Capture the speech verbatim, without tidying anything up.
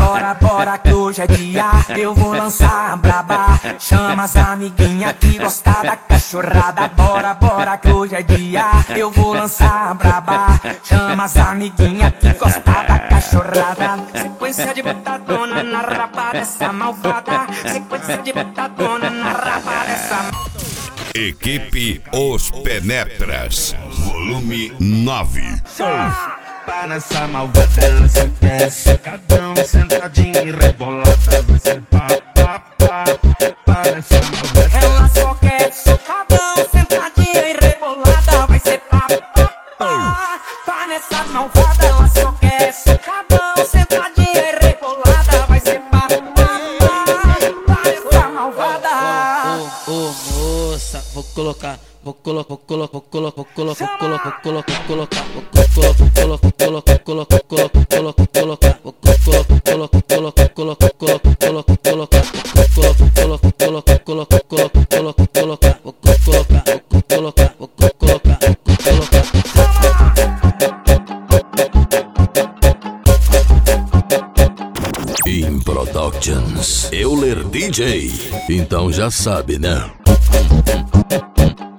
Bora, bora que hoje é dia, eu vou lançar a braba. Chama as amiguinhas que gostam da cachorrada. Bora, bora que hoje é dia, eu vou lançar a braba. Chama as amiguinhas que gostam da cachorrada. Sequência de botadona na raba dessa malvada. Sequência de botadona na raba dessa malvada. Equipe Os Penetras, volume nove. Para essa malvada, ela se quer sacadão, sentadinha e rebolada. Vai ser pá, pá, pá. Para essa malvada, ela só quer socadão, sentadinha e rebolada. Vai ser pá, pá, pá. Para essa malvada, ela só quer socadão, sentadinha e rebolada. Vai ser pá, pá, pá. Para essa malvada. Ô, ô, ô, moça, vou colocar. Vou colocar, vou colocar, vou colocar, vou colocar, vou colocar, vou colocar, vou colocar, vou colocar, colocar, colocar, colocar, colocar, colocar, vou colocar, colocar, colocar, colocar, colocar, colocar, colocar, colocar, colocar, colocar, colocar, colocar, colocar, vou colocar, vou colocar, vou colocar, colocar. In Productions, Euler D J. Então já sabe, né?